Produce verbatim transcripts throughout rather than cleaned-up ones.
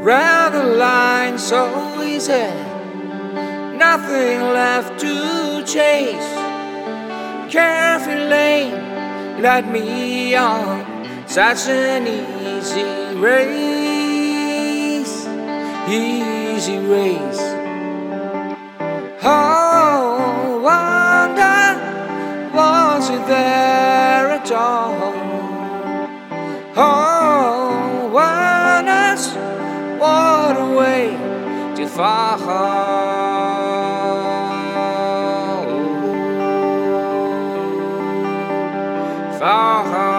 Ran the line so easy, nothing left to chase. Carefree lane led me on such an easy race, easy race. Oh, wonder, was it there at all? Oh, wonders, what a way to fall. Fall.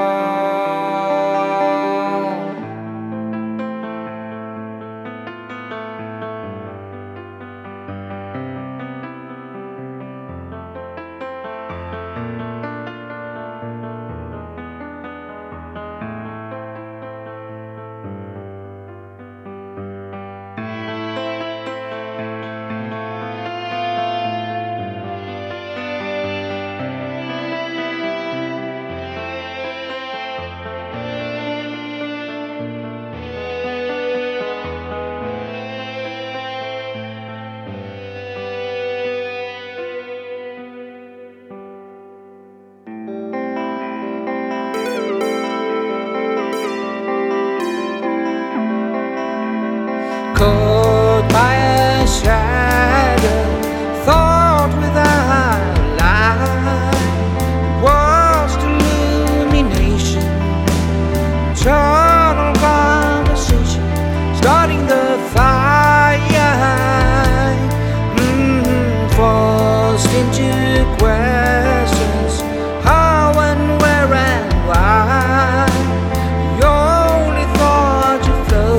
Caught by a shadow, thought without light, watched illumination, eternal conversation, starting the fire, mm, forced into questions, how and where and why. The only thought you flow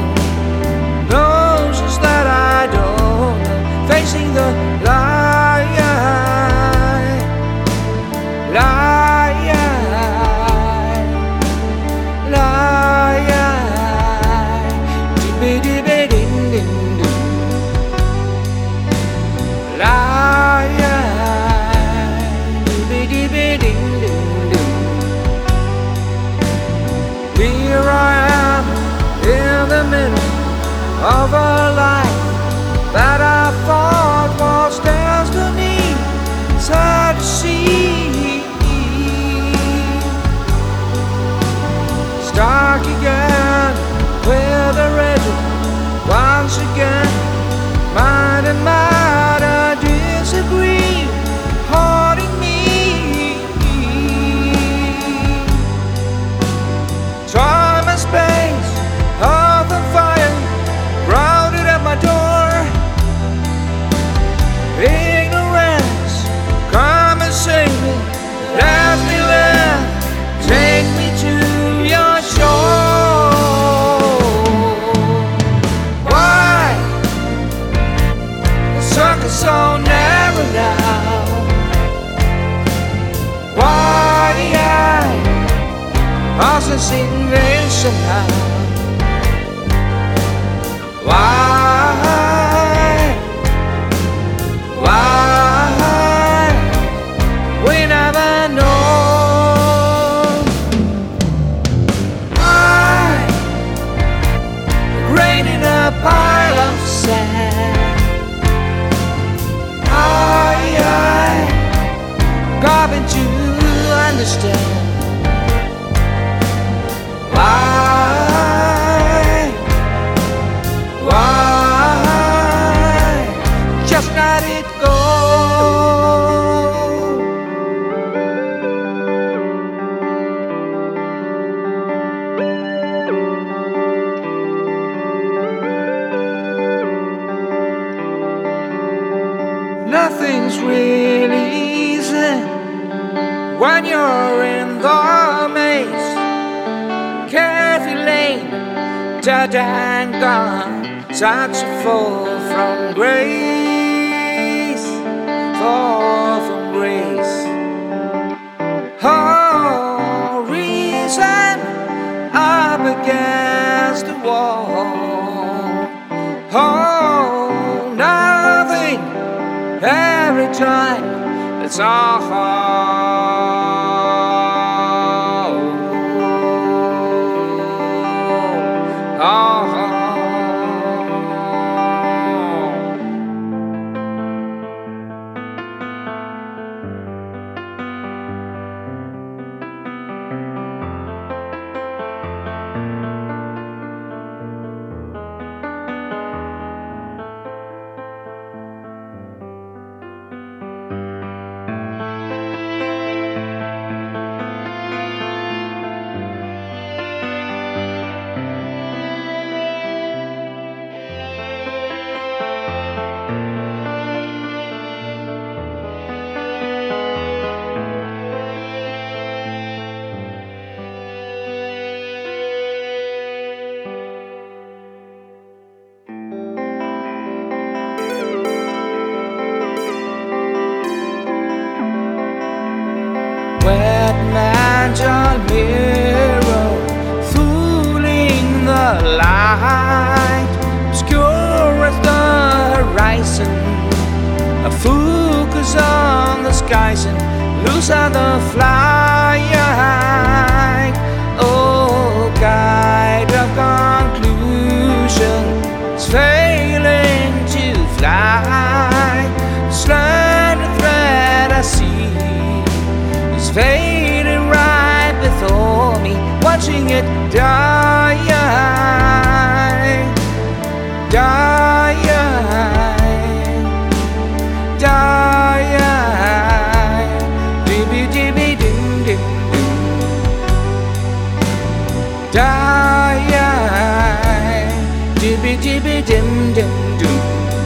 facing the lie, lie, lie, dibby dibby ding ding ding, lie, dibby dibby ding ding ding. Here I am in the middle of a life that I thought was destiny, sad to see. Stuck again with a rhythm, once again, mind and matter disagree, haunting me. Time and space, earth and fire, grounded at my door. Ignorance, come and save me, let me live, take me to your shore. Why the circle so narrow now? Why I lost this invention now? Why? Why? We never know. Why? Rain in a pile of sand. I, I, coming to understand. Why? Why? Just let it go. Nothing's really easy when you're in the maze. Carefree lane, dead and gone, such a fall from grace, fall from grace. Oh, reason up against the wall. Oh, nothing every time. It's all. Oh, oh, oh. light, obscure as the horizon. I focus on the skies and lose on the flight. Oh, guide of conclusion is failing to fly. Slender thread I see is fading right before me, watching it die, die, die, dibby dibby dim dim dim, die, dibby dibby dim dim dim.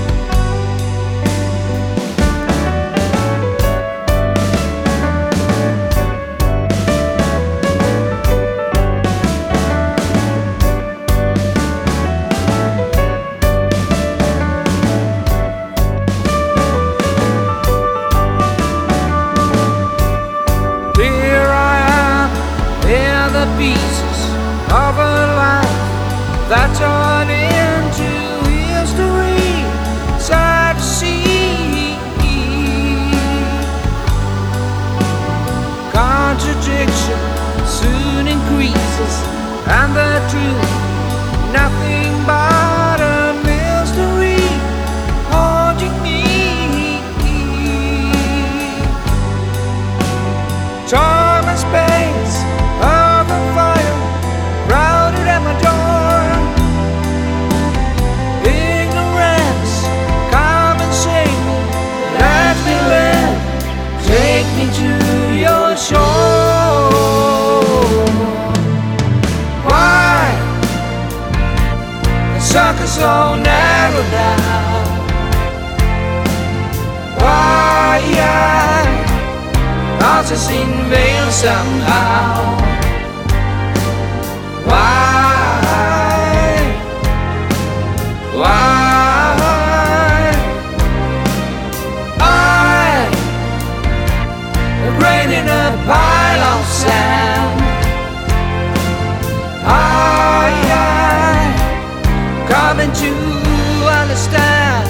The pieces of a life that turn into history, sad to see. Contradiction soon increases, and the truth nothing but a mystery haunting me. Time and space of a fire crowded at my door. Ignorance, come and save me, let me live, take me to your shore. Why the circle so narrow now? Why houses in vain somehow? Why? Why? I, a grain in a pile of sand. I, I, coming to understand.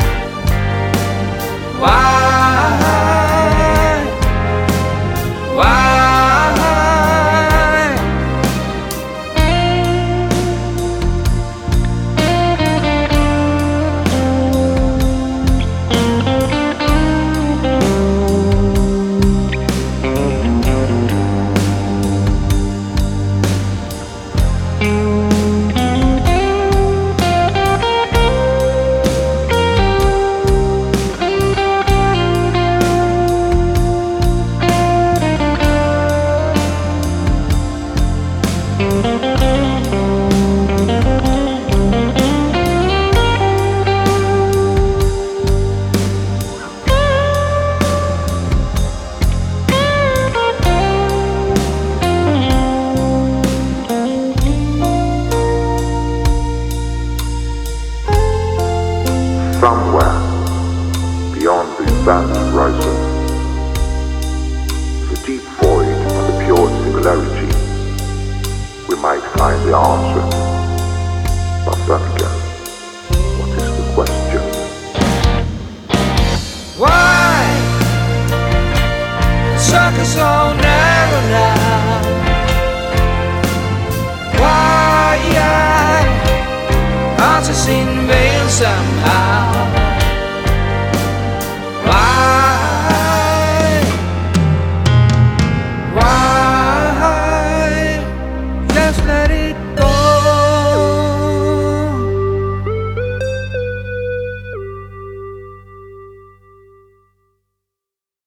Why? Why? Somewhere beyond this vast horizon is a deep void of the pure singularity. We might find the answer, but then again, what is the question? Why the circle so narrow now? Why answers in vain somehow?